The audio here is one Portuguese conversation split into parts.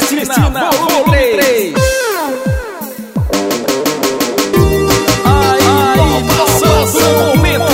Cristina, volume 3. Aí, passando o momento.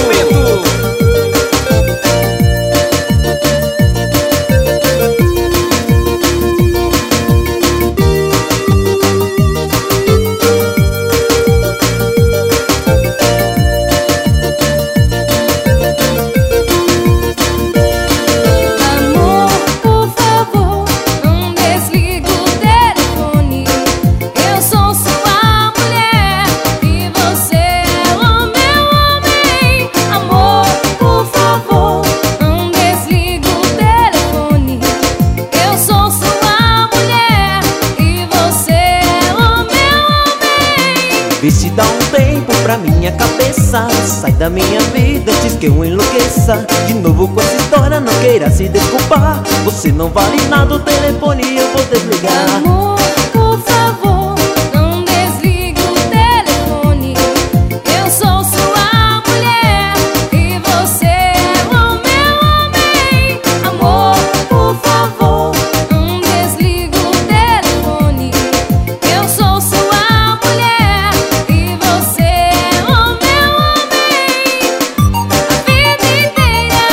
Vê se dá um tempo pra minha cabeça. Sai da minha vida antes que eu enlouqueça. De novo com essa história, não queira se desculpar. Você não vale nada, o telefone eu vou desligar. Amor, por favor, não desligue o telefone. Eu sou sua mulher e você é o meu homem. Amor, por favor, não desligue o telefone. Eu sou sua mulher e você é o meu homem. A vida inteira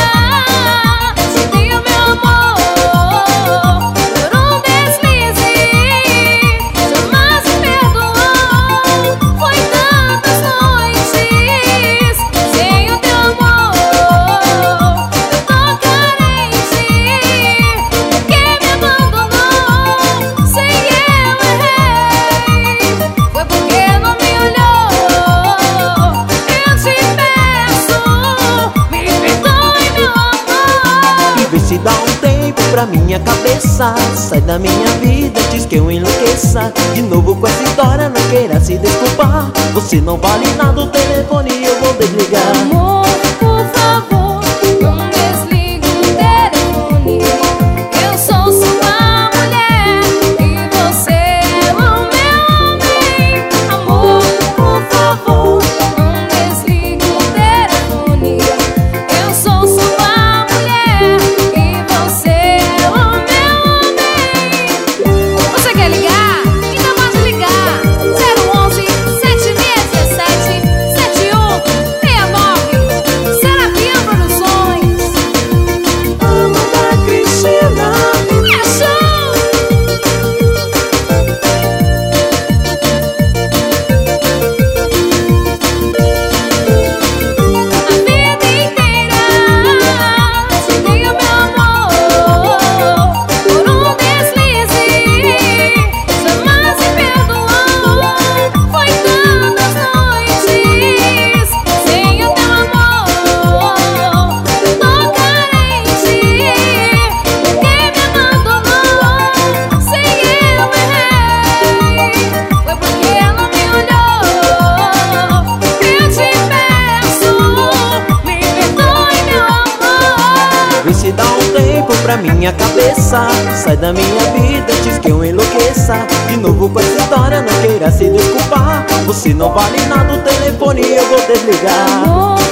te dei o meu amor. Por um deslize jamais me perdoou. Foi tantas noites sem o teu amor. Eu tô carente porque me abandonou. Sem eu errei, foi porque não me olhou. Eu te peço, me perdoe, meu amor. E vê se dá um tempo pra minha cabeça. Sai da minha vida antes que eu enlouqueça. De novo com essa história, não queira se desculpar. Você não vale nada, o telefone eu vou desligar. Amor, por favor, não desligue o telefone. Eu sou sua mulher e você é o meu homem. Amor, por favor, não desligue o telefone. Eu sou sua mulher e você é o meu homem. Você quer ligar? Então pode ligar. 011 7617 7169. Serapia Produções. Amanda Cristina. É show! A vida inteira te dei o meu amor. Por um deslize jamais me perdoou. Foi tantas noites sem o teu amor. Tô carente porque me abandonou. Sem eu errei, foi porque não me olhou. Eu te peço, me perdoe, meu amor. Vê se dá um tempo pra minha cabeça. Sai da minha vida antes que eu enlouqueça. De novo com essa história, não queira se desculpar. Você não vale nada, o telefone eu vou desligar. Amor,